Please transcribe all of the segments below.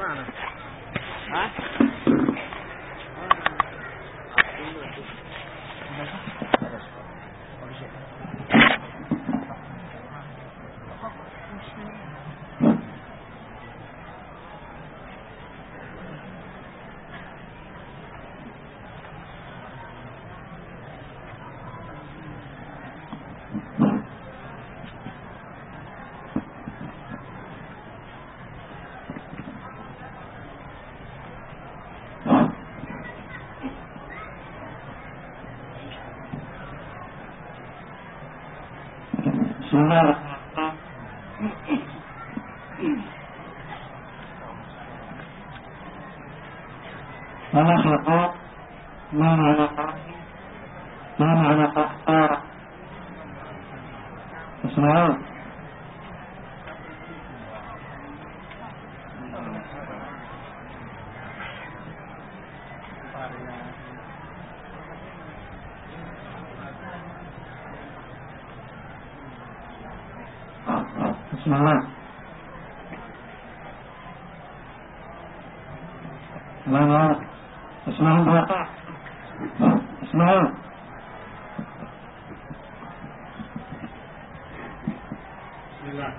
معنا. ها؟ بسم الله المخلوقات ما معنى قهار اسمعون بسم الله لا اسمعون بقى اسمعون بسم الله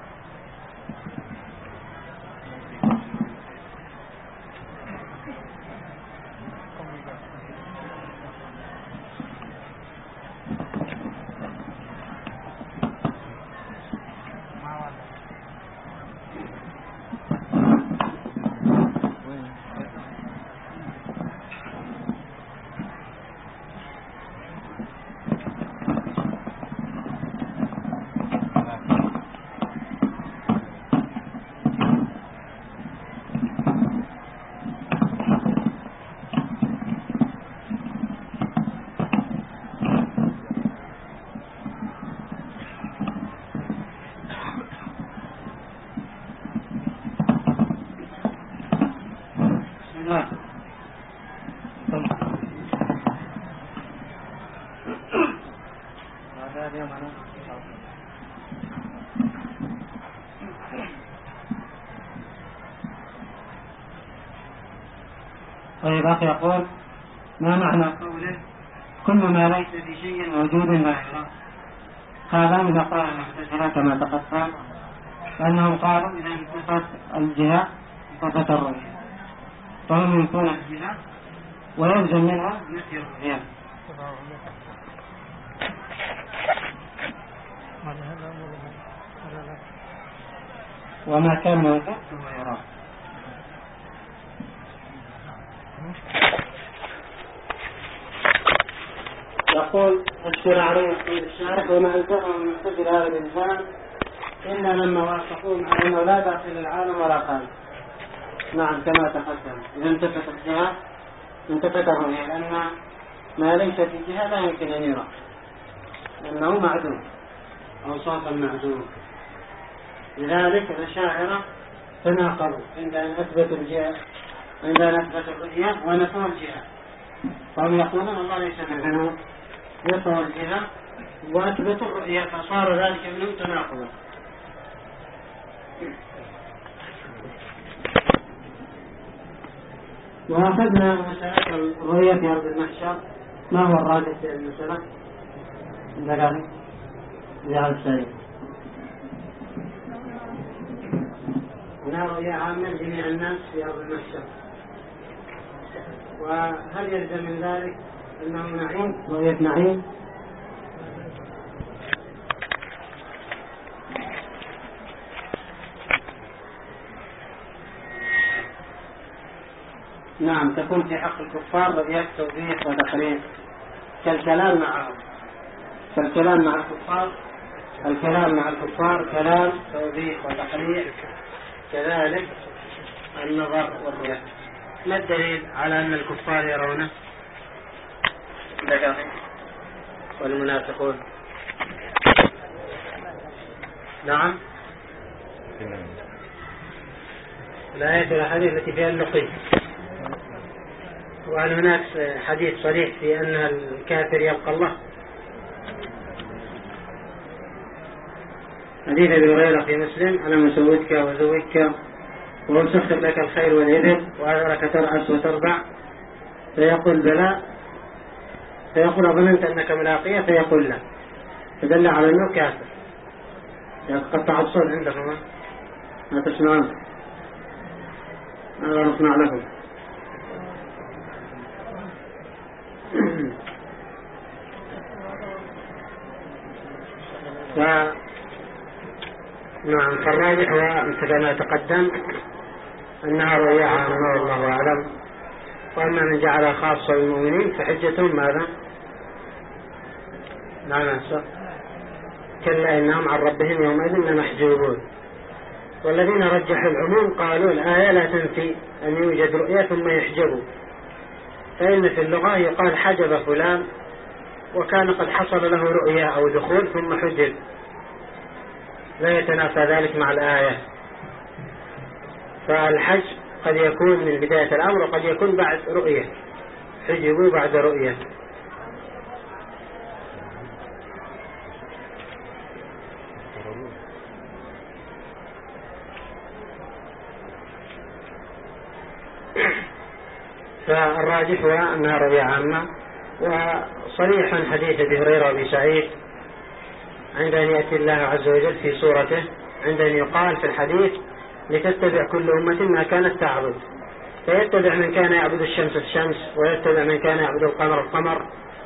طيب أخي يقول ما معنى قوله كل ما ليس في شيء موجود لا يرى؟ هذا من أقوال المعتزلة كما تقدم لأنهم قالوا إذا انتفت الجهة انتفت الرؤية فهم ينفون الجهة ويلزم منها نفي الرؤية. وما كان موجود هو يراه. يقول الشرعي يقول الشارح وما ألزمه من قبل هذا الإنسان إلا لما وافقون على أنه لا داخل العالم ولا خارج. نعم كما تقدم إذا انتفت الجهة انتفت الرؤية لأن ما ليس في جهة لا يمكن أن يرى لأنه معدوم أو صوتا معدوم. لذلك الأشاعرة تناقضوا عند أن أثبتوا الجهة عند أن أثبتوا الرؤية ونفوا الجهة فهم يقولون الله ليس مثله نفوا الجهة وأثبتوا الرؤية فصار ذلك منهم تناقضا. وأخذنا مسألة الرؤية في أرض المحشر. ما هو الراجح في المسألة؟ ذكرني يا السيد هنا رؤية عامة جميع الناس في أرض المحشر. وهل يلزم من ذلك أنه نعيم رؤية نعيم؟ نعم تكون في حق الكفار رؤية توضيح وتقرير كالكلام معهم كالكلام مع الكفار. الكلام مع الكفار كلام توضيح وتقرير كذلك النظر والرؤية. ما الدليل على أن الكفار يرونه والمنافقون؟ نعم الآية والحديث التي فيها اللقي. وهل هناك حديث صريح في أن الكافر يلقى الله؟ حديث أبي هريرة في مسلم أنا مسودك وزوجك وهو سخر لك الخير والإبل وأذرك ترأس وتربع، فيقول بلى، فيقول أظننت أنك ملاقية، فيقول لا، فدل على أنه كافر. قطع الصوت عندكم ما تسمعون، ماذا نصنع لكم؟ نعم، فالراجح هو مثل ما تقدم أنها رؤيا عامة والله أعلم. وأما من جعل خاصة بالمؤمنين فحجتهم ماذا؟ نعم، كلا إنهم عن ربهم يومئذ لمحجوبون. والذين رجحوا العموم قالوا الآية لا تنفي أن يوجد رؤيا ثم يحجبوا، فإن في اللغة يقال حجب فلان وكان قد حصل له رؤيا أو دخول ثم حجب، لا يتنافى ذلك مع الآية. فالحج قد يكون من بداية الأمر وقد يكون بعد رؤية، حجبوا بعد رؤية. فالراجح هو أنها رؤيا عامة. وصريحا حديث أبي هريرة وأبي سعيد عند أن يأتي الله عز وجل في صورته، عند أن يقال في الحديث لتتبع كل أمة ما كانت تعبد، فيتبع من كان يعبد الشمس الشمس، ويتبع من كان يعبد القمر القمر،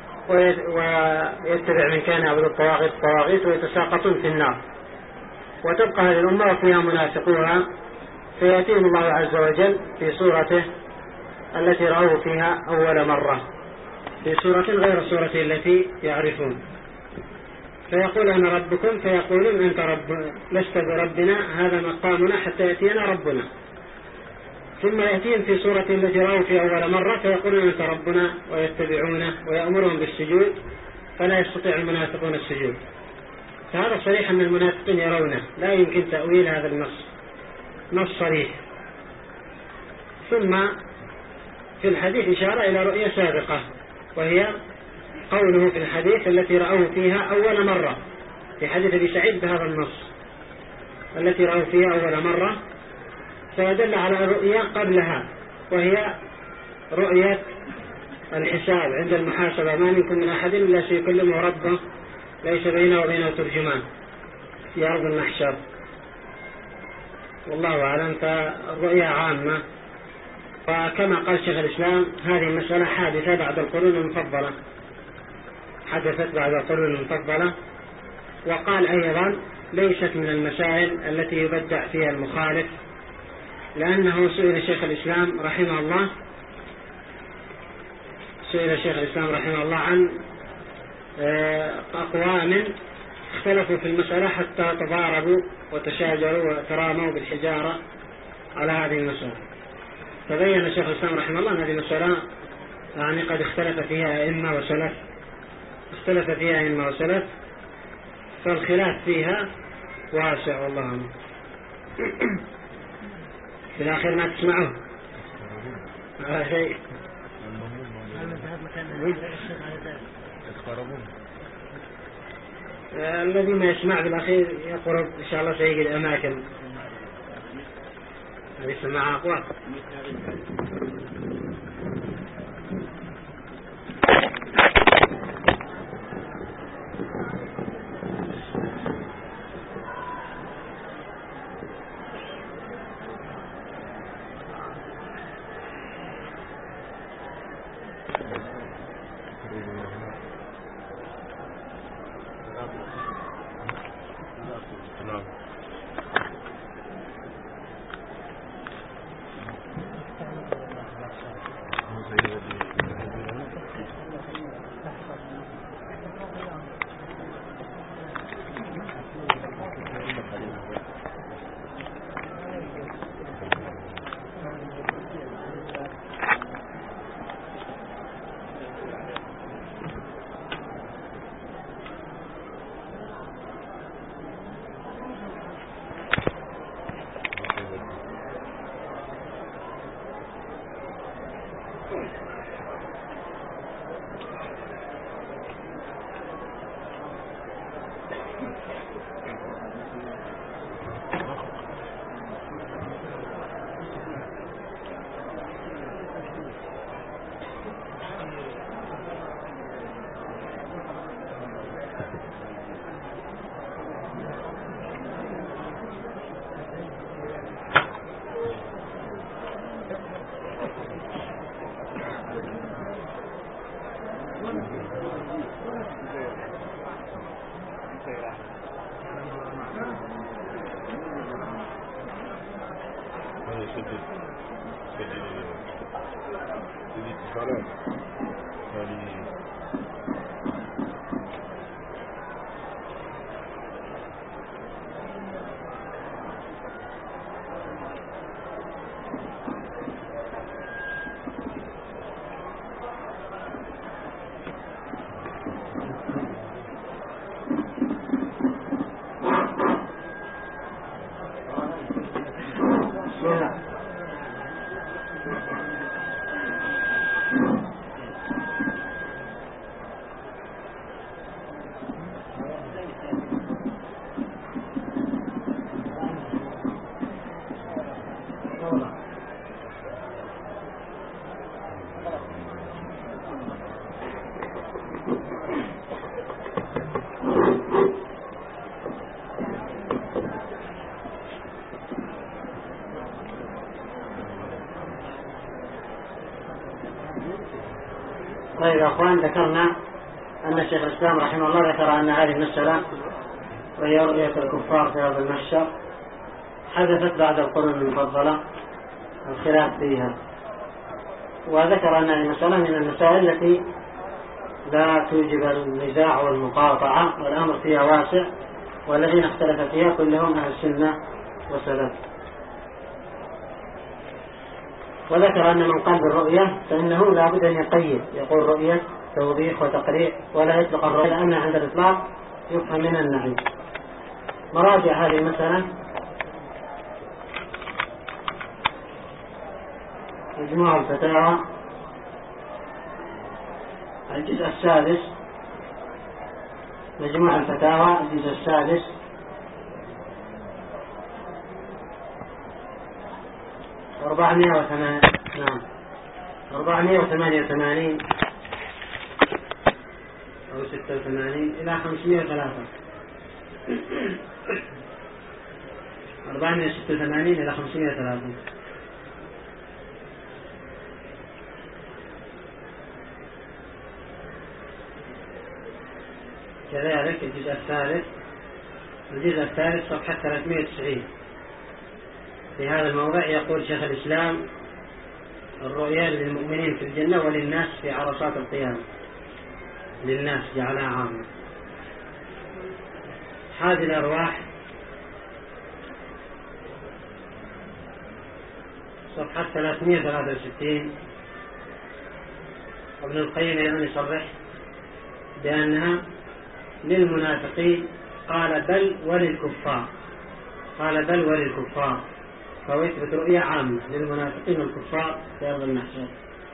ويتبع من كان يعبد الطواغيت الطواغيت، ويتساقطون في النار. وتبقى هذه الأمة وفيها منافقوها، فيأتيهم الله عز وجل في صورته التي رأوه فيها أول مرة، في صورة غير صورته التي يعرفون، فيقول أنا ربكم، فيقولون أنت رب لست بربنا، هذا مقامنا حتى يأتينا ربنا. ثم يأتيهم في صورة التي رأوا في أول مرة، فيقولون أنت ربنا، ويتبعونه ويأمرهم بالسجود، فلا يستطيع المنافقون السجود. فهذا صريح أن المنافقين يرونه، لا يمكن تأويل هذا النص، نص صريح. ثم في الحديث إشارة إلى رؤية سابقة، وهي قوله في الحديث التي رأوه فيها أول مرة، في حديث أبي سعيد بهذا النص التي رأوه فيها أول مرة، فيدل على رؤية قبلها، وهي رؤية الحساب عند المحاسبة، ما منكم من أحد إلا سيكلمه ربه ليس بينه وبينه ترجمان في أرض المحشر، والله أعلم. فالرؤية عامة. وكما قال شيخ الإسلام هذه المسألة حادثة بعد القرون المفضلة، حدثت بعد القرون المفضلة. وقال أيضا ليست من المسائل التي يبدع فيها المخالف، لأنه سئل شيخ الإسلام رحمه الله عن أقوام اختلفوا في المسألة حتى تضاربوا وتشاجروا وتراموا بالحجارة على هذه المسألة. فبين شيخ الإسلام رحمه الله أن هذه المسألة يعني قد اختلف فيها أئمة وسلف، فالخلاف فيها واسع والله عنه. في الآخر ما تسمعه على شيء الذي ما يسمع بالأخير يقرب إن شاء الله سيجد أماكن يسمع أقوى. الاتصالات يعني. طيب يا أخوان، ذكرنا أن شيخ الإسلام رحمه الله ذكر أن هذه المسألة وهي رؤية الكفار في أرض المحشر حدثت بعد القرون المفضلة الخلاف فيها، وذكر أن هذه المسألة من المسائل التي لا توجب النزاع والمقاطعة والأمر فيها واسع، والذين اختلف فيها كلهم أهل السنة وسلف. وذكر أن من قال بالرؤية فإنه لا بد أن يقيد، يقول رؤية توضيح وتقريع، ولا يطلق الرؤية لأن عند الإطلاق يفهم من النهي. مراجع هذه المسألة مجموع الفتاوى الجزء السادس، مجموع الفتاوى الجزء السادس 488 أو 86 إلى 503 486 إلى 503. كذلك الجزء الثالث صفحة 390 في هذا الموضع يقول شيخ الإسلام: الرؤيا للمؤمنين في الجنة وللناس في عرصات القيامة، للناس جعلها عامة. هذه الأرواح صفحة 363. ابن القيم أيضا يصرح بأنها للمنافقين، قال بل وللكفار، فهو يثبت رؤية عامة للمنافقين والكفار في أرض المحشر.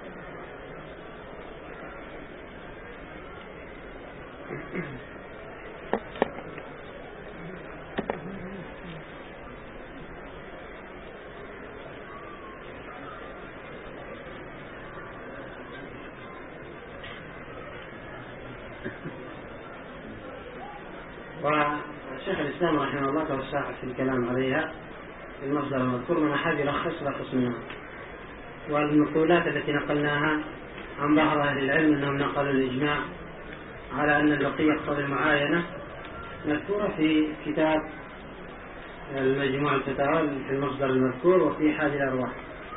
وشيخ الإسلام رحمه الله توسع في الكلام عليها في المصدر المذكور، من أحد يلخص منها. والمقولات التي نقلناها عن بعض أهل العلم أنهم نقلوا الإجماع على أن البقية يقتضي المعاينة مذكورة في كتاب المجموع الفتاوى في المصدر المذكور وفي حاد الأرواح.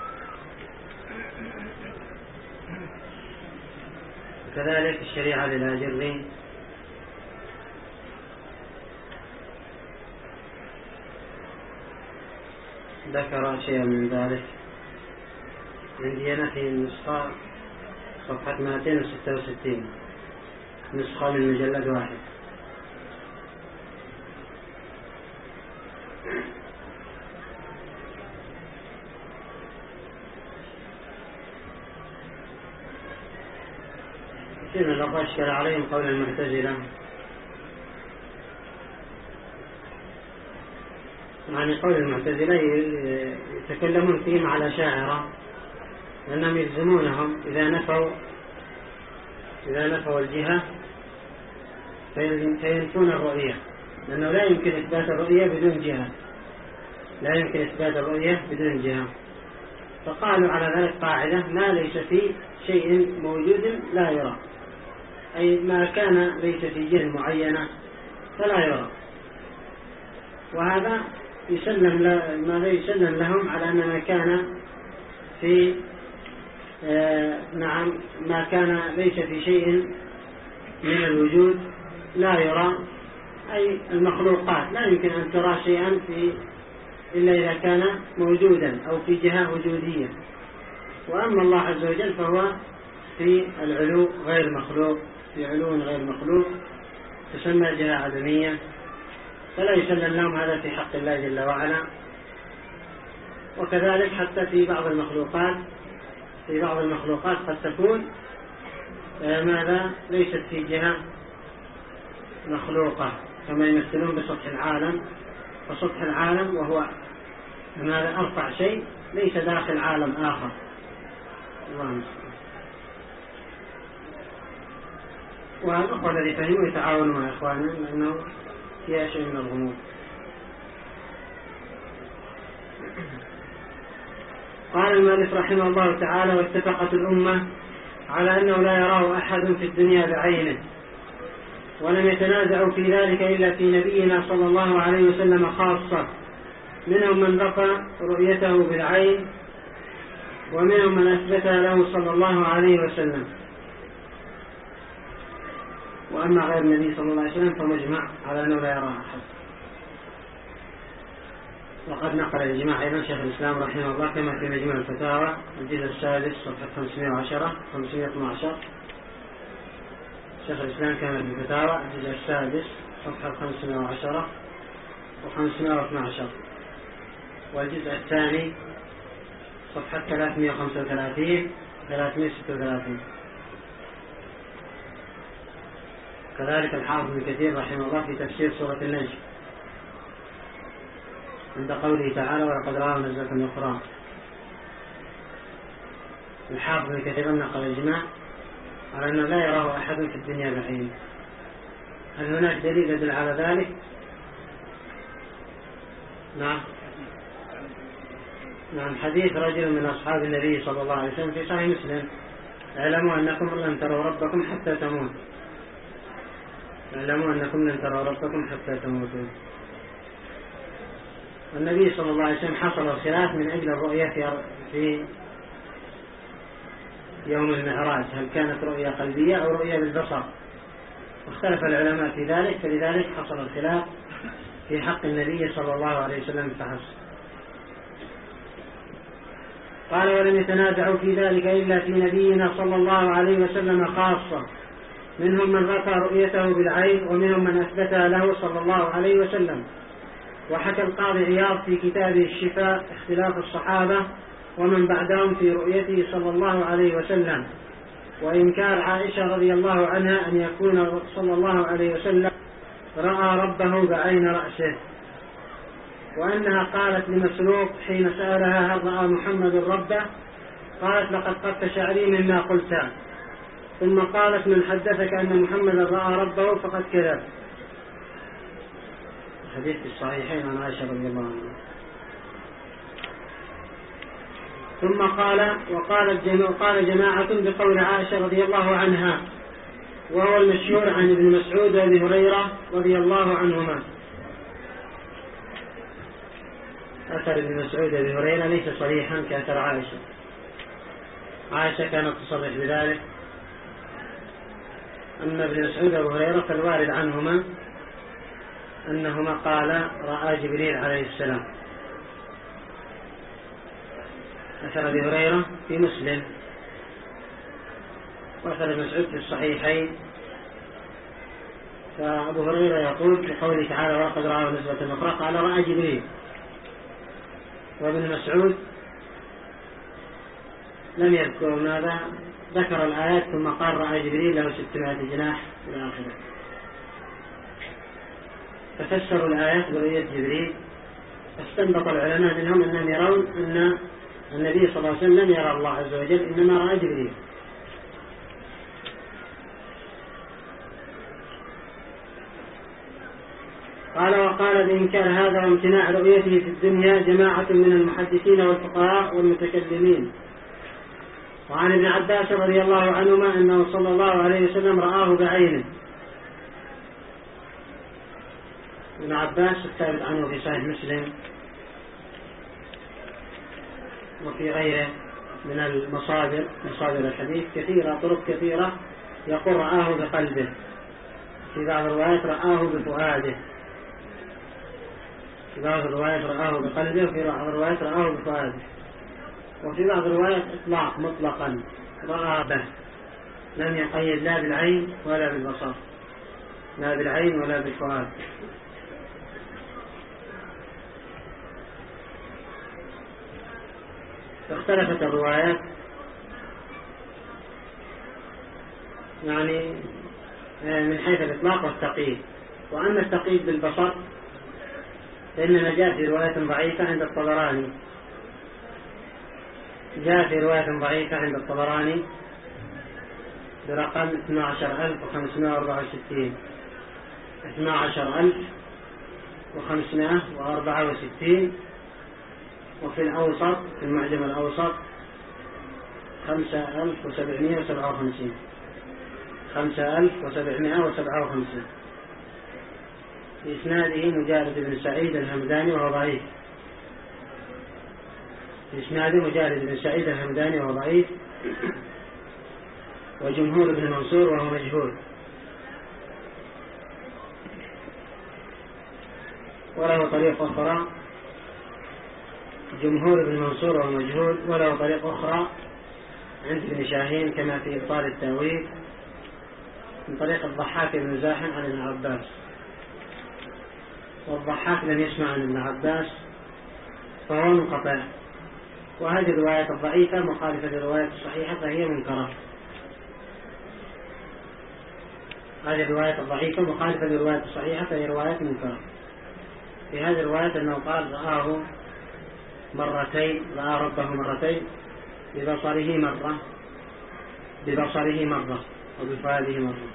كذلك الشريعة للآجرين ذكر شيئا من ذلك. عندي أنا في النسخة صفحة 266، نسخة من مجلد واحد. كثير من الأخوة أشكل عليهم قول المعتزلة، يعني قول المعتزلة يتكلمون فيهم على شاعرة، لأنهم يلزمونهم إذا نفوا الجهة فينفون الرؤية، لأنه لا يمكن إثبات الرؤية بدون جهة. فقالوا على ذلك قاعدة: ما ليس في شيء موجود لا يرى، أي ما كان ليس في جهة معينة فلا يرى. وهذا ماذا يسلم لهم على أن ما كان في نعم ما كان ليس في شيء من الوجود لا يرى، أي المخلوقات لا يمكن أن ترى شيئا إلا إذا كان موجودا أو في جهة وجودية. وأما الله عز وجل فهو في العلو غير مخلوق، في علو غير مخلوق تسمى جهة عدمية، فلا يسلم لهم هذا في حق الله جل وعلا. وكذلك حتى في بعض المخلوقات قد تكون ماذا ليست في جهة مخلوقة، كما يمثلون بسطح العالم، فسطح العالم وهو ماذا أرفع شيء ليس داخل عالم آخر. الله المستعان. والأخوة الذي فهموا يتعاونوا مع إخوانهم لأنه فيها شيء من الغموض. قال المؤلف رحمه الله تعالى: واتفقت الأمة على أنه لا يراه أحد في الدنيا بعينه، ولم يتنازعوا في ذلك إلا في نبينا صلى الله عليه وسلم خاصة، منهم من رفع رؤيته بالعين، ومنهم من أثبتها له صلى الله عليه وسلم. وأما غير النبي صلى الله عليه وسلم فمجمع على أنه لا يراه أحد. وقد نقل الإجماع أيضا شيخ الإسلام رحمه الله كما في مجموع الفتاوى الجزء السادس صفحة 512. شيخ الإسلام كما في الفتاوى الجزء السادس صفحة 510 و512، والجزء الثاني صفحة 335 336. كذلك الحافظ ابن كثير رحمه الله في تفسير سورة النجم عند قوله تعالى: ولقد رآه نزلة أخرى. الحافظ ابن كثير نقل الإجماع على أنه لا يراه أحد في الدنيا بعينه. هل هناك دليل يدل على ذلك؟ نعم، حديث رجل من أصحاب النبي صلى الله عليه وسلم في صحيح مسلم: اعلموا أنكم لن تروا ربكم حتى تموتوا. اعلموا أنكم لن تروا ربكم حتى تموتوا. النبي صلى الله عليه وسلم حصل الخلاف من أجل الرؤية في يوم المعراج، هل كانت رؤية قلبية أو رؤية بالبصر، واختلف العلماء في ذلك، فلذلك حصل الخلاف في حق النبي صلى الله عليه وسلم فحسب. قال: ولم يتنازعوا في ذلك إلا في نبينا صلى الله عليه وسلم خاصة، منهم من رفع رؤيته بالعين، ومنهم من أثبتها له صلى الله عليه وسلم. وحكى القاضي عياض في كتابه الشفاء اختلاف الصحابة ومن بعدهم في رؤيته صلى الله عليه وسلم، وإنكار عائشة رضي الله عنها أن يكون صلى الله عليه وسلم رأى ربه بعين رأسه، وأنها قالت لمسروق حين سألها: هل رأى محمد ربه؟ قالت: لقد قدت شعري مما قلت. ثم قالت: من حدثك أن محمد رأى ربه فقد كذب. حديث الصحيحين عن عائشة رضي الله عنها. ثم قال جماعة بقول عائشة رضي الله عنها، وهو المشهور عن ابن مسعود وابي هريرة رضي الله عنهما. أثر ابن مسعود وابي هريرة ليس صريحا كأثر عائشة. عائشة كانت تصرح بذلك. أما ابن مسعود وابي هريرة فالوارد عنهما أنهما قال: رأى جبريل عليه السلام. أثر أبي هريرة في مسلم، وأثر ابن مسعود في الصحيحين. فأبو هريرة يقول في قوله تعالى: ولقد رآه نزلة أخرى، قال: رأى جبريل. وابن مسعود لم يذكر ماذا، ذكر الآيات ثم قال: رأى جبريل له 600 جناح إلى آخره. ففسروا الآيات برؤية جبريل، فاستنبط العلماء منهم أنهم يرون أن النبي صلى الله عليه وسلم لم يرى الله عز وجل، إنما رأى جبريل. قال: وقال بإنكار هذا وامتناع رؤيته في الدنيا جماعة من المحدثين والفقهاء والمتكلمين. وعن ابن عباس رضي الله عنهما أنه صلى الله عليه وسلم رآه بعينه. ابن عباس الثابت عنه في صحيح مسلم وفي غيره من المصادر مصادر الحديث كثيرة، طرق كثيرة يقول رآه بقلبه، في بعض الروايات رآه بفؤاده، في بعض الروايات رآه بقلبه، وفي بعض الروايات رآه بفؤاده، وفي بعض الروايات إطلاق مطلقا رأى به، لم يقيد لا بالعين ولا بالبصر، لا بالعين ولا بالفؤاد. اختلفت الروايات يعني من حيث الإطلاق والتقييد. وأما التقييد بالبصر فإنما جاء في رواية ضعيفة عند الطبراني، جاء في رواية ضعيفة عند الطبراني برقم 12564، 12564، وفي الأوسط في المعجم الأوسط 5757، 5757. بإسناده مجالد بن سعيد الهمداني وهو ضعيف، بإسناده مجالد بن سعيد الهمداني وهو ضعيف، وجمهور بن منصور وهو مجهول، وله طريق أخرى، جمهور بن منصور وهو مجهول، وله طريق أخرى عند ابن شاهين كما في إبطال التأويل من طريق الضحاك بن زاحم عن ابن عباس، والضحاك لم يسمع عن ابن عباس فهو منقطع. وهذه الرواية الضعيفة مخالفة للرواية الصحيحة فهي منكرة. هذه الرواية الضعيفة مخالفة للرواية الصحيحة فهي رواية منكرة. في هذه الرواية أنه قال رآه مرتين، رأى ربه مرتين، ببصره مرة وبفؤاده مرة.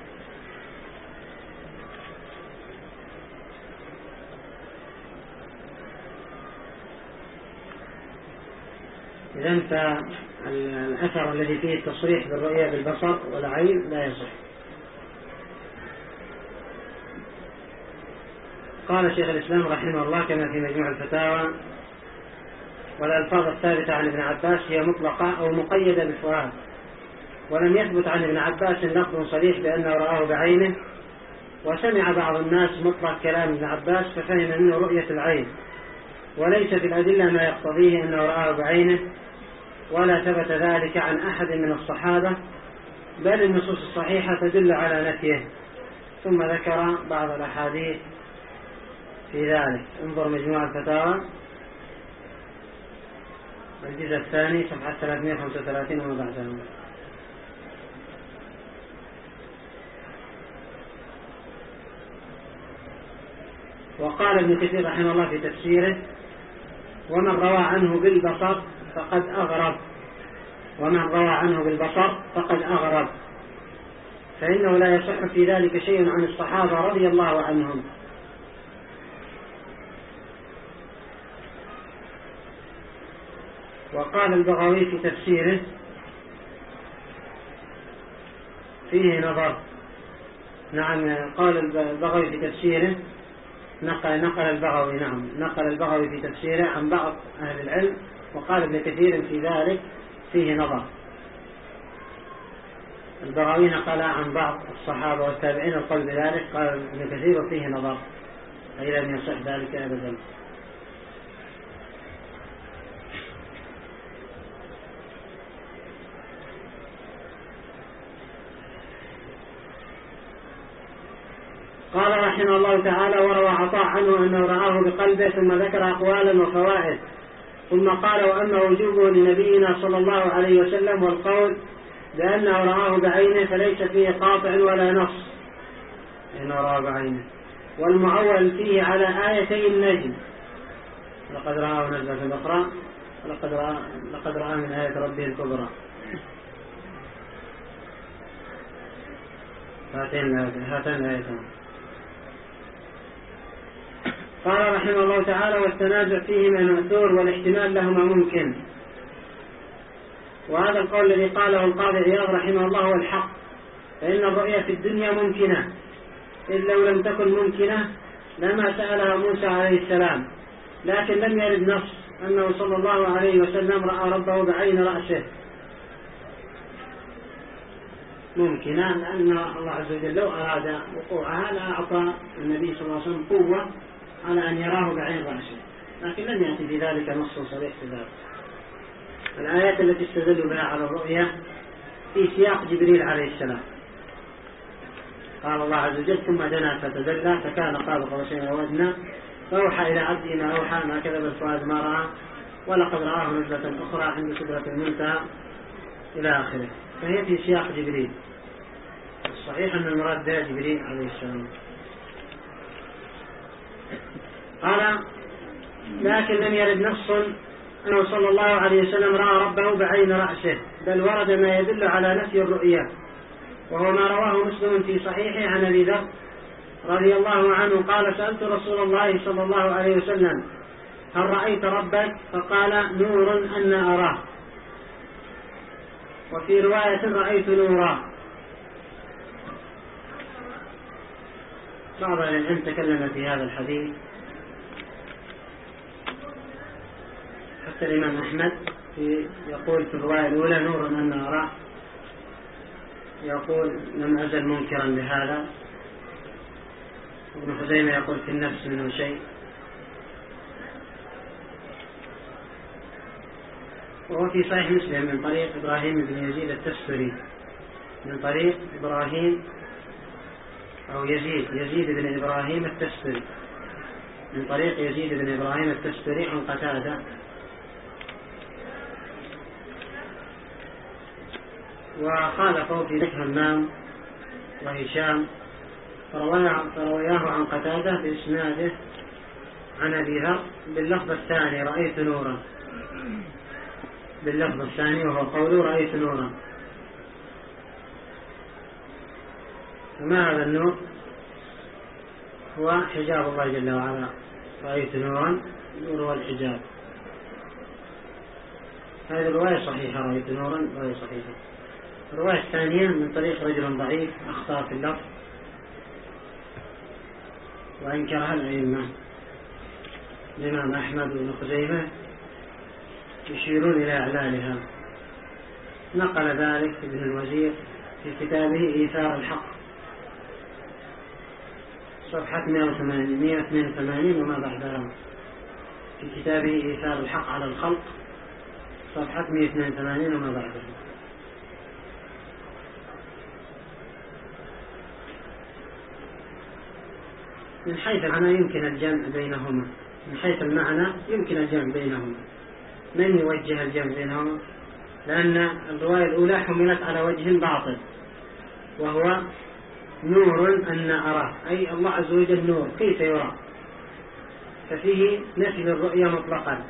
إذن فالأثر الذي فيه التصريح بالرؤية بالبصر والعين لا يصح. قال شيخ الإسلام رحمه الله كما في مجموع الفتاوى: والألفاظ الثابتة عن ابن عباس هي مطلقة أو مقيدة بالفؤاد، ولم يثبت عن ابن عباس لفظ صريح بأنه رآه بعينه، وسمع بعض الناس مطلق كلام ابن عباس ففهم منه رؤية العين، وليس في الأدلة ما يقتضيه أنه رآه بعينه، ولا ثبت ذلك عن أحد من الصحابة، بل النصوص الصحيحة تدل على نفيه. ثم ذكر بعض الأحاديث في ذلك. انظر مجموع الفتاوى الجزء الثاني صفحة 335 وما بعدها. وقال ابن كثير رحمه الله في تفسيره: ومن روى عنه بالبصر فقد أغرب، ومن روى عنه بالبصر فقد أغرب، فإنه لا يصح في ذلك شيء عن الصحابة رضي الله عنهم. وقال البغوي في تفسيره فيه نظر. نعم، قال البغوي في تفسيره نقل البغوي في تفسيره عن بعض أهل العلم، وقال ابن كثير في ذلك فيه نظر. البغوي نقل عن بعض الصحابة والتابعين القول بذلك، قال ابن كثير وفيه نظر، أي لم يصح ذلك أبدا. قال رحمه الله تعالى: وروى عطاء عنه أنه رآه بقلبه، ثم ذكر أقوالا وفوائد، ثم قال: وأما وجوبه لنبينا صلى الله عليه وسلم والقول بأنه رآه بعينه فليس فيه قاطع ولا نص إنه رآه بعينه، والمعول فيه على آيتي النجم: لقد رآه نزلة أخرى لقد رآه من آية ربه الكبرى. هاتين الآيتين. قال رحمه الله تعالى: والتنازع فيهما مأثور، والاحتمال لهما ممكن. وهذا القول الذي قاله القاضي عياض رحمه الله هو الحق، فإن الرؤيا في الدنيا ممكنة، إذ لو لم تكن ممكنة لما سألها موسى عليه السلام، لكن لم يرد نص أنه صلى الله عليه وسلم رأى ربه بعين رأسه. ممكن أن الله عز وجل لو أراد وقوعها لأعطى النبي صلى الله عليه وسلم قوة على أن يراه بعين رأسه، لكن لم يأتي بذلك نص صريح في ذلك. الآيات التي استدلوا بها على الرؤية في سياق جبريل عليه السلام. قال الله عز وجل: ثم دنا فتدلى فكان قاب قوسين أو أدنى فأوحى إلى عبده ما أوحى ما كذب الفؤاد ما رأى ولقد رآه نزلة أخرى عند سدرة المنتهى إلى آخره. فهي في سياق جبريل. الصحيح أن المراد بها جبريل عليه السلام. قال: لكن لم يرد نص أنه صلى الله عليه وسلم رأى ربه بعين رأسه، بل ورد ما يدل على نفي الرؤية، وهو ما رواه مسلم في صحيحه عن أبي ذر رضي الله عنه قال: سألت رسول الله صلى الله عليه وسلم: هل رأيت ربك؟ فقال: نور أن أراه. وفي رواية: رأيت نورا. بعض أهل العلم تكلم في هذا الحديث، حتى الإمام أحمد يقول في الرواية الأولى: نور أن أراه، يقول: لم أزل منكرا بهذا. ابن خزيمة يقول: في النفس منه شيء. وهو في صحيح مسلم من طريق إبراهيم بن يزيد التستري، من طريق إبراهيم أو يزيد بن إبراهيم التستري، من طريق يزيد بن إبراهيم التستري عن قتادة. وخالفه في ذكر همام وهشام فروياه عن قتادة بإسناده عن أبي ذر باللفظ الثاني: رأيت نورا، باللفظ الثاني وهو قوله: رأيت نورا. فما هذا النور؟ هو حجاب الله جل وعلا. رأيت نورا، النور هو الحجاب. هذه الرواية صحيحة، رأيت نورا رواية صحيحة. الرواية الثانية من طريق رجل ضعيف أخطأ في اللفظ وأنكرها الأئمة الإمام أحمد بن خزيمة يشيرون إلى إعلانها. نقل ذلك ابن الوزير في كتابه إيثار الحق صفحة 182 وما بعدها، في كتابه إيثار الحق على الخلق صفحة 182 وما بعدها. من حيث المعنى يمكن الجمع بينهما، من حيث المعنى يمكن الجمع بينهما. من يوجه الجمع بينهما؟ لأن الرواية الأولى حملت على وجه باطل، وهو نور أن أراه، أي الله عز وجل نور، كيف يرى؟ ففيه نفي الرؤية مطلقا،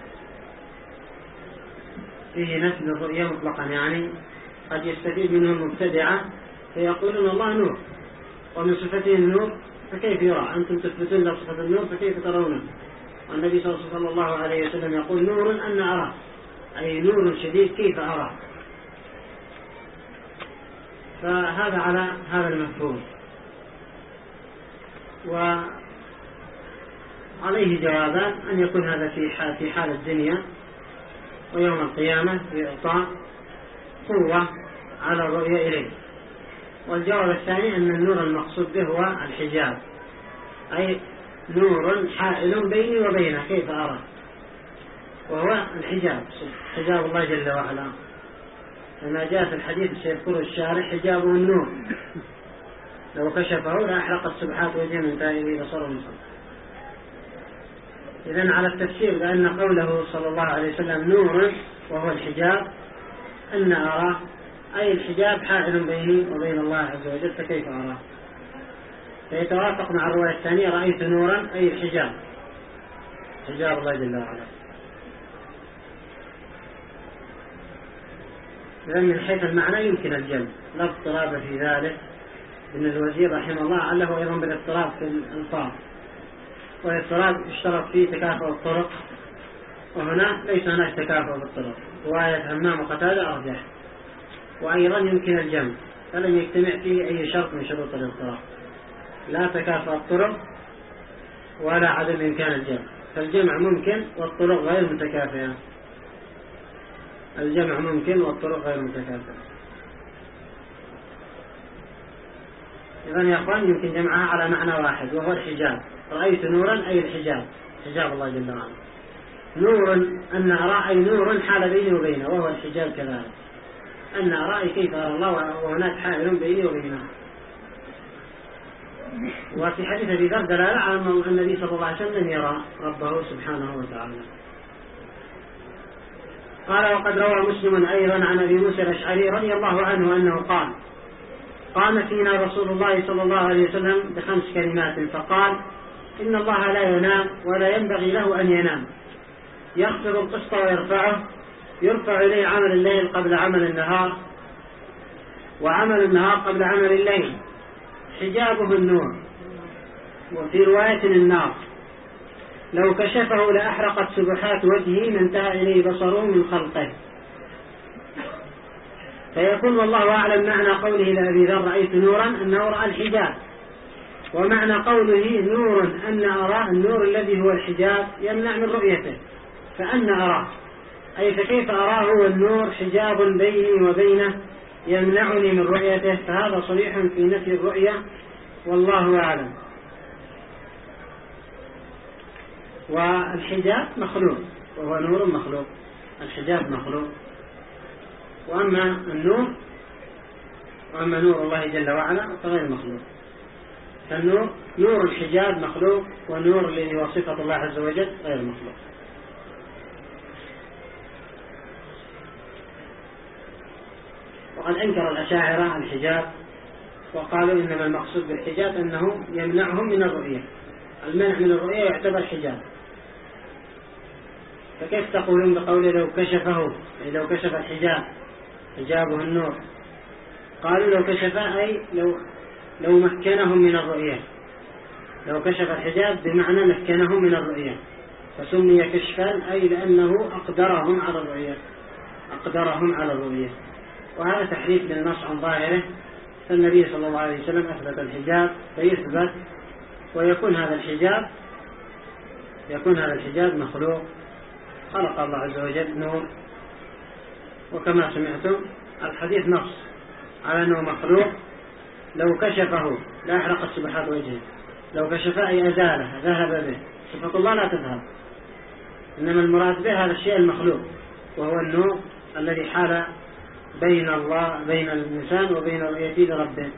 فيه نفي الرؤية مطلقا، يعني قد يستفيد منه المبتدعة فيقولون الله نور ومن صفته النور، فكيف يرى؟ أنتم تثبتون له صفة النور فكيف ترونه؟ والنبي صلى الله عليه وسلم يقول: نور أن أراه، أي نور شديد كيف أراه؟ فهذا على هذا المفهوم. وعليه جوابان: أن يكون هذا في حال الدنيا، ويوم القيامة يعطى قوة على الرؤية إليه. والجواب الثاني أن النور المقصود به هو الحجاب، أي نور حائل بيني وبينه كيف أرى، وهو الحجاب، حجاب الله جل وعلا. كما جاء في الحديث سيذكره الشارح: حجابه النور، لو كشفه لأحرقت سبحات وجهه من تائه بصر المصر. إذن على التفسير بأن قوله صلى الله عليه وسلم نور وهو الحجاب أن أراه، أي الحجاب حائل بيني وبين الله عز وجل فكيف أراه؟ فيتوافق مع الرواية الثانية: رأيت نورا، أي الحجاب، حجاب الله جل وعلا. إذن من حيث المعنى يمكن الجمع، لا اضطراب في ذلك. ابن الوزير رحمه الله علّه أيضا بالاضطراب في الألفاظ، والاضطراب اشترط فيه تكافؤ الطرق، وهنا ليس هناك تكافؤ بالطرق. رواية همام وقتادة أرجح، وأيضا يمكن الجمع، فلن يجتمع فيه أي شرط من شروط الاضطراب، لا تكافؤ الطرق ولا عدم إمكان الجمع. فالجمع ممكن والطرق غير متكافئة. الجمع ممكن والطرق غير متكافئة. إذن يا أخوان يمكن جمعها على معنى واحد وهو الحجاب. رأيت نورا أي الحجاب، حجاب الله جل وعلا. نور أن أرى أي نور حال بيني وبينه وهو الحجاب كذلك. أن أرى كيف أرى الله وهناك حائل بيني وبينه. وفي حديث أبي ذر دلالة على أن النبي صلى الله عليه وسلم يرى ربه سبحانه وتعالى. قال وقد روى مسلم أيضا عن أبي موسى الأشعري رضي الله عنه أنه قال قام فينا رسول الله صلى الله عليه وسلم ب5 كلمات فقال إن الله لا ينام ولا ينبغي له أن ينام، يخفض القسط ويرفعه، يرفع إليه عمل الليل قبل عمل النهار وعمل النهار قبل عمل الليل، حجابه النور، وفي رواية النار، لو كشفه لأحرقت سبحات وجهه ما انتهى إليه بصره من خلقه. فيكون والله أعلم معنى قوله لأبي ذر رأيت نورا أنه رأى الحجاب، ومعنى قوله نور أن أراه النور الذي هو الحجاب يمنع من رؤيته، فأن أراه أي فكيف أراه والنور حجاب بيني وبينه يمنعني من رؤيته، فهذا صريح في نفي الرؤية والله أعلم. والحجاب مخلوق وهو نور مخلوق، الحجاب مخلوق. وأما نور الله جل وعلا فغير مخلوق. فالنور نور الحجاب مخلوق، ونور الذي هو صفة الله عز وجل غير مخلوق. وقد أنكر الأشاعرة الحجاب وقالوا إنما المقصود بالحجاب أنه يمنعهم من الرؤية، المنع من الرؤية يعتبر حجاب. فكيف تقولون بقوله لو كشفه، أي لو كشف الحجاب حجابه النور؟ قالوا لو كشفه أي لو مكنهم من الرؤية، لو كشف الحجاب بمعنى مكنهم من الرؤية، فسمي كشفا أي لأنه أقدرهم على الرؤية. وهذا تحريف للنص عن ظاهره، فالنبي صلى الله عليه وسلم أثبت الحجاب فيثبت، ويكون هذا الحجاب مخلوق، خلق الله عز وجل نور. وكما سمعتم الحديث نص على أنه مخلوق، لو كشفه لا أحرقت سبحات وجهه، لو كشفه أي أزاله ذهب به، صفة الله لا تذهب، إنما المراد به هذا الشيء المخلوق وهو النور الذي حال بين الإنسان وبين رؤيته لربه.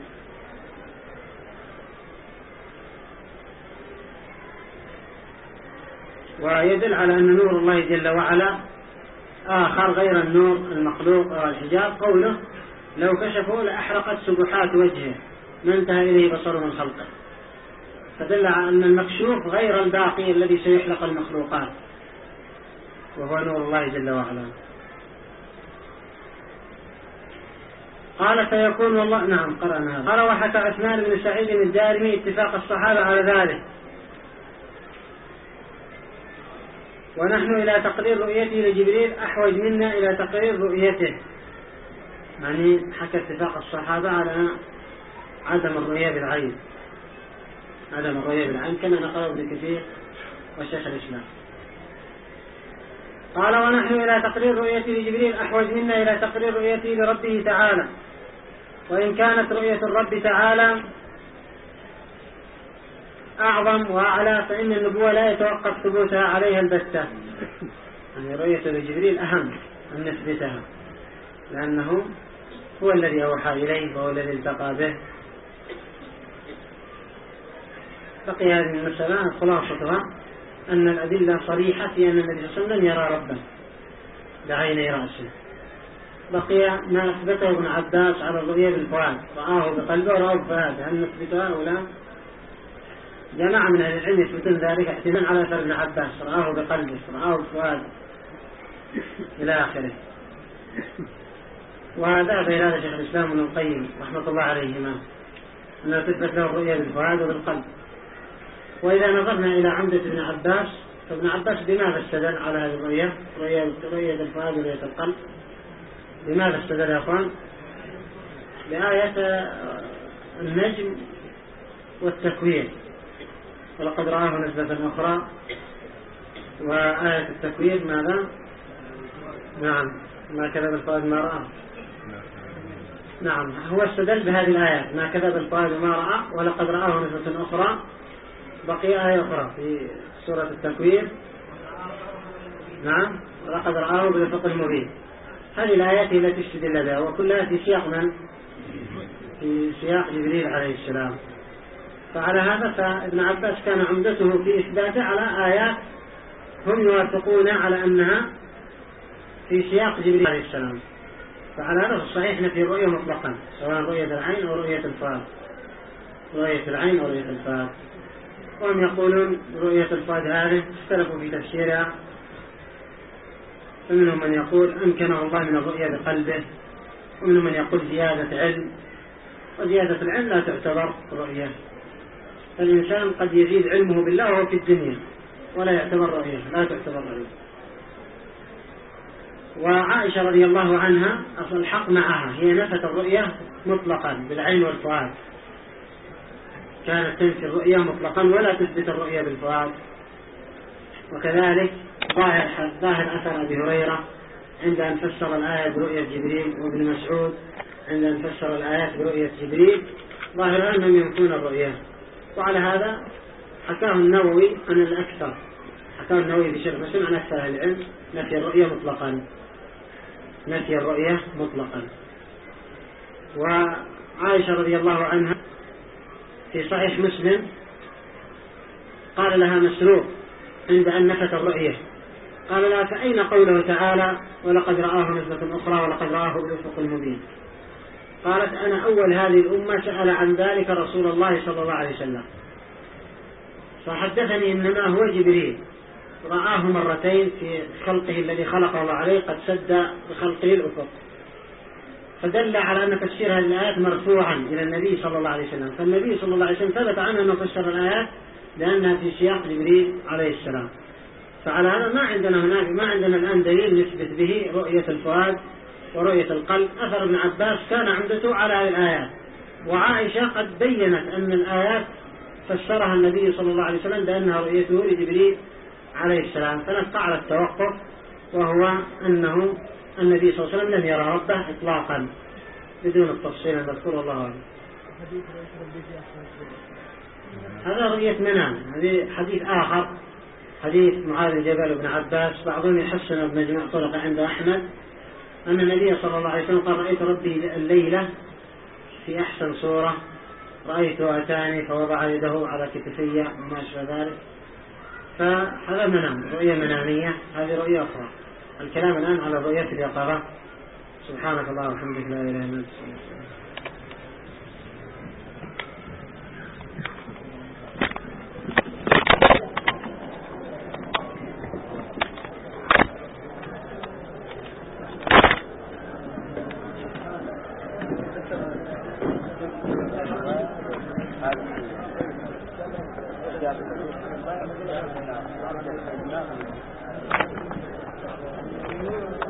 ويدل على أن نور الله جل وعلا آخر غير النور المخلوق أو الحجاب قوله لو كشفوا لأحرقت سبحات وجهه ما انتهى إليه بصره من خلقه، فدل على أن المكشوف غير الباقي الذي سيحرق المخلوقات وهو نور الله جل وعلا. قال فيكون والله نعم قرأنا هذا. قال وحكى عثمان بن سعيد الدارمي اتفاق الصحابة على ذلك، ونحن إلى تقرير رؤيته لجبريل أحوج منا إلى تقرير رؤيته. يعني حكى اتفاق الصحابة على عدم الرؤية بالعين، كما نقله ابن كثير وشيخ الإسلام. قال ونحن إلى تقرير رؤيته لجبريل أحوج منا إلى تقرير رؤيته لربه تعالى، وإن كانت رؤية الرب تعالى أعظم وأعلى فإن النبوة لا يتوقف ثبوتها عليها البتة. يعني رؤية لجبريل أهم أن نثبتها، لأنه هو الذي أوحى إليه وهو الذي التقى به. بقي هذه المسألة خلاصتها أن الأدلة صريحة في أن النبي صلى الله عليه وسلم يرى ربه بعيني رأسه. بقي ما أثبته ابن عباس على الرؤية بالفؤاد، رآه بقلبه ورآه بفؤاده، هل نثبتها أو لا؟ جماعة من أهل العلم يثبتون ذلك احتمالا على أثر ابن عباس، رآه بقلبه رآه بفؤاده إلى آخره. وهذا في هذا شيخ الإسلام ابن القيم رحمة الله عليهما أنه تثبت له الرؤية بالفؤاد وبالقلب. وإذا نظرنا إلى عمدة ابن عباس، فابن عباس بماذا استدل على هذه الرؤية، رؤية الفؤاد ورؤية القلب؟ بماذا استدل يا أخوان؟ بآية النجم والتكوير، ولقد رآه نزلة أخرى وآية التكوير ماذا؟ نعم، ما كذب الفؤاد ما رأى. نعم، هو استدل بهذه الآيات، ما كذب الفؤاد ما رأى ولقد رآه نزلة أخرى. بقي آية أخرى في سورة التكوير، نعم، ولقد رآه بالأفق المبين. هذه الآيات التي استدل بها وكلها في سياق من؟ في سياق جبريل عليه السلام. فعلى هذا فابن عباس كان عمدته في إثباته على آيات هم يوافقون على أنها في سياق جبريل عليه السلام. فعلى هذا الصحيح نفي الرؤية مطلقا، سواء رؤية العين أو رؤية الفؤاد، رؤية العين أو رؤية الفؤاد. وهم يقولون رؤية الفؤاد هذه اختلفوا في تفسيرها، فمنهم من يقول أمكنه الله من الرؤية بقلبه، ومنهم من يقول زيادة علم، وزيادة العلم لا تعتبر رؤية. فالإنسان قد يزيد علمه بالله وهو في الدنيا ولا يعتبر رؤية، لا تعتبر رؤية. وعائشة رضي الله عنها أصل الحق معها، هي نفت الرؤية مطلقا بالعين والفؤاد، كانت تنفي الرؤية مطلقا ولا تثبت الرؤية بالفؤاد. وكذلك ظاهر أثر أبي هريرة عند أن فسر الآية برؤية جبريل، وابن مسعود عند أن فسر الآيات برؤية جبريل، ظاهر أنهم ينفون الرؤية. وعلى هذا حكاه النووي أن الأكثر، حكاه النووي في شرح مسلم عن أكثر العلم نفي الرؤية مطلقا، نفي الرؤية مطلقا. وعائشة رضي الله عنها في صحيح مسلم قال لها مسروق عند أن نفت الرؤية، قال لها فأين قوله تعالى ولقد رآه نزلة أخرى ولقد رآه بالأفق المبين؟ قالت أنا أول هذه الأمة سأل عن ذلك رسول الله صلى الله عليه وسلم، فحدثني إنما هو جبريل رآه مرتين في خلقه الذي خلق الله عليه، قد سد بخلقه الأفق. فدل على أن تفسير هذه الآيات مرفوعا إلى النبي صلى الله عليه وسلم، فالنبي صلى الله عليه وسلم ثبت عنه أنه فسر الآيات لأنها في سياق جبريل عليه السلام. فعلى هذا ما عندنا الآن دليل نثبت به رؤية الفؤاد ورؤية القلب. أثر ابن عباس كان عمدته على هذه الآيات، وعائشة قد بيّنت أن الآيات فسرها النبي صلى الله عليه وسلم بأنها رؤيته لجبريل عليه السلام، فنبقى على التوقف، وهو أنه النبي صلى الله عليه وسلم لم يرى ربه إطلاقا بدون التفصيل المذكور. الله أعلم. هذا رؤية منام، هذه حديث آخر، حديث معاذ بن جبل وابن عباس. بعضهم يحسن بمجموع طرق عند أحمد أن النبي صلى الله عليه وسلم قال رأيت ربي الليلة في أحسن صورة، رأيته أتاني فوضع يده على كتفي وما أشبه ذلك. فهذا منام، رؤية منامية، هذه رؤية أخرى. الكلام الآن على الرؤية في اليقظة. سبحانك الله وبحمدك لا إله إلا أنت. هذا